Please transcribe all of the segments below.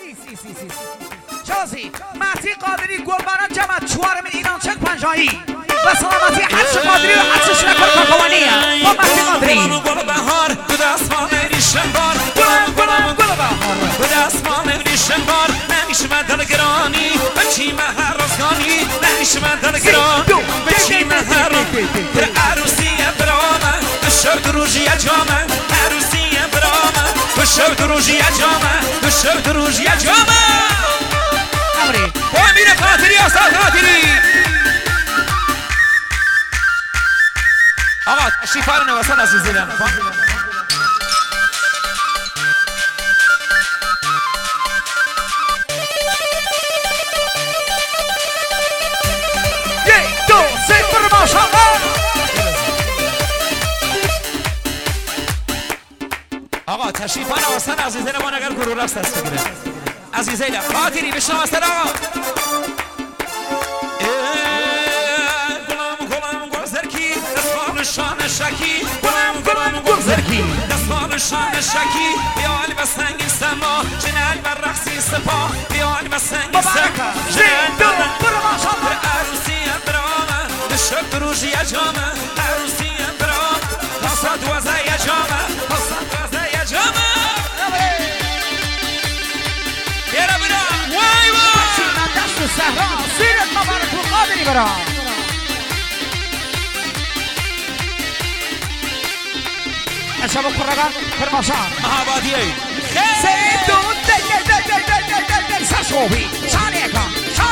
شازی مهدی قادری گلبران جمع چوارم ایران چک پنجایی و سلامتی حرش قادری و حرش شرکت کاکوانیه با مهدی قادری گل بهار به دستمان ریشم بار گل بهار به دستمان ریشم بار نمیشه من دلگرانی بچی من هر روزگانی نمیشه من دلگرانی بچی من هر روز پر عروسی برامه بشر دروجی جامه عروسی برامه بشر دروجی جامه بشر دروجی جامه امری با امیر قادری آسان قادری آقا تشریفار نوستان عزیزیدم یک دو سه برو ماشاءالله آقا تشریفان نوستان عزیزیدم ما نگر گروه رقص دست بگیره عزیزیدم قادری به شما استن آقا شان شکی گلم گل زرکی دستان شان شکی بیال و سنگ سما جنال و رقصی سپا بیال و سنگ سما جنال و عروسی برامه بشک روژی جامه عروسی برامه پاسد وزای جامه پاسد وزای جامه بیره بیره وای وای دست سهرا سیرت مبارک و قادری برام شب کرگان کرماشان آبادیه سه دو دل سرشوبی شانه کن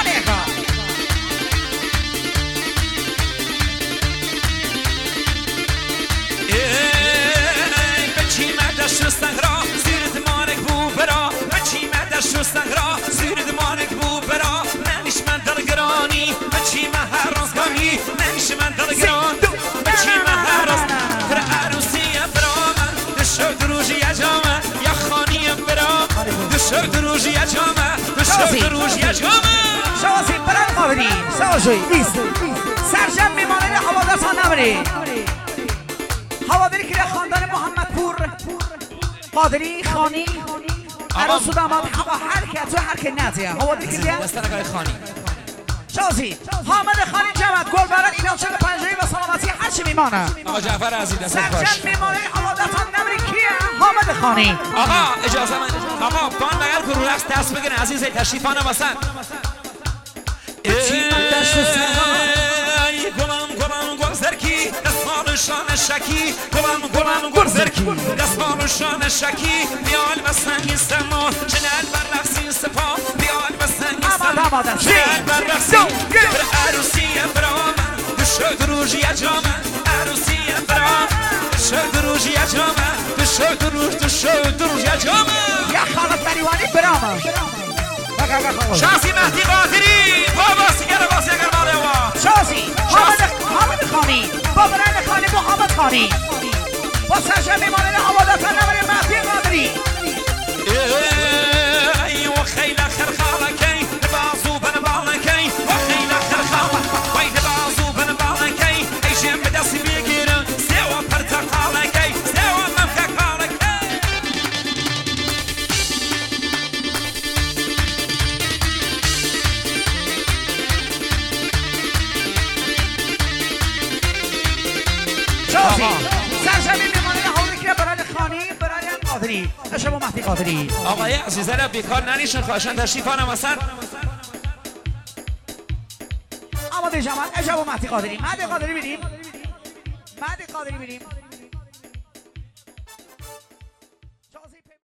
بچی مدش شستن را زیر دمانک بو برا بچی مدش شستن را زیر دمانک بو برا نمیش من دلگرانی بچی من هر روزگانی نمیش من دلگران بچی من هر روز پر عروسی برام دشو دروجی جامه یا خانی برام دشو دروجی جامه دشو دروجی جامه شوازی برای قادری شوازی سرجم میمانه حوادثان نبری حوادری که خاندان محمد پور قادری خانی عروس و داماد هر که تو هر که نتیه حوادری که دیگه دستنگاه خانی شازی حامد خانی جمعت گل برد اینا چه پنجایی و سلامتی هرچی میمانه آقا جعفر عزیز دست خوش سرجم میمانه حوادثان نبری کیه حامد خانی آقا اجازه من آقا بان مگر گروه رقص دست بگیرن عزیز تشریفانه واسن گلم گل زرکی دستان شان شکی گلم گل زرکی دستان شان شکی بیال و سنگ سما جنال و رقصی سپا بیال و سنگ سما جنال و رقصی بر عروسی برام دشو دروجی جامه عروسی برام دشو دروجی جامه دشو دروجی جامه یا خالد بریوانی برامه شازی مهدی قادری بابا سیگر باسی اگر ماله وا شازی حامد خانی با برند خانی محمد خانی با سرجم میمانه حوادثان نبری مهدی قادری و خیلی خرخالکی بازو بن بالکی و خیلی خرخال وای بازو بن بالکی ایشم به دستی بگیرم سوا پرتقالکی سوا ممکالکی شازی سرجم میمانه حوادری که برند خانی برند قادری شما مهدی قادری آقای عزیزه بیکار ننیشون خواهشن تشریفانم واسن آماده جمعت اشبا مهدی قادری مهدی قادری بریم